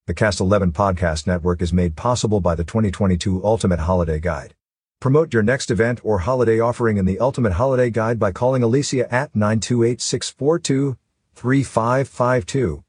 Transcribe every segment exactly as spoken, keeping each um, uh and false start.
The Cast eleven Podcast Network is made possible by the twenty twenty-two Ultimate Holiday Guide. Promote your next event or holiday offering in the Ultimate Holiday Guide by calling Alicia at nine two eight, six four two, three five five two.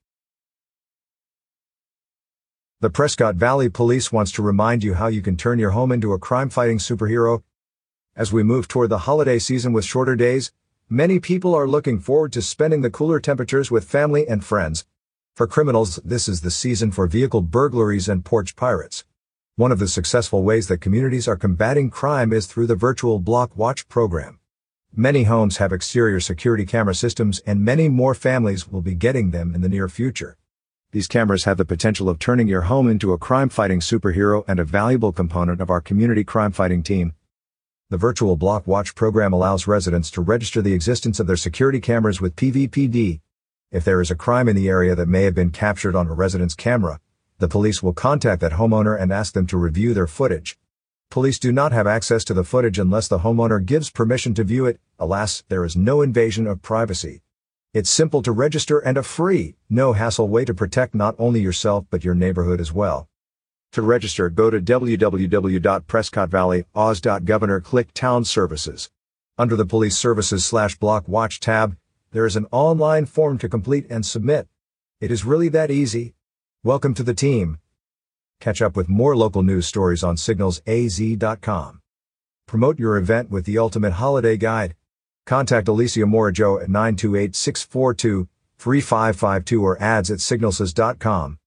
The Prescott Valley Police wants to remind you how you can turn your home into a crime-fighting superhero. As we move toward the holiday season with shorter days, many people are looking forward to spending the cooler temperatures with family and friends. For criminals, this is the season for vehicle burglaries and porch pirates. One of the successful ways that communities are combating crime is through the Virtual Block Watch program. Many homes have exterior security camera systems, and many more families will be getting them in the near future. These cameras have the potential of turning your home into a crime-fighting superhero and a valuable component of our community crime-fighting team. The Virtual Block Watch program allows residents to register the existence of their security cameras with P V P D. If there is a crime in the area that may have been captured on a resident's camera, the police will contact that homeowner and ask them to review their footage. Police do not have access to the footage unless the homeowner gives permission to view it. Alas, there is no invasion of privacy. It's simple to register and a free, no-hassle way to protect not only yourself but your neighborhood as well. To register, go to w w w dot prescott valley oz dot gov or click Town Services. Under the Police Services slash Block Watch tab, there is an online form to complete and submit. It is really that easy. Welcome to the team. Catch up with more local news stories on signals a z dot com. Promote your event with the Ultimate Holiday Guide. Contact Alicia Morajo at nine two eight, six four two, three five five two or ads at signalsys dot com.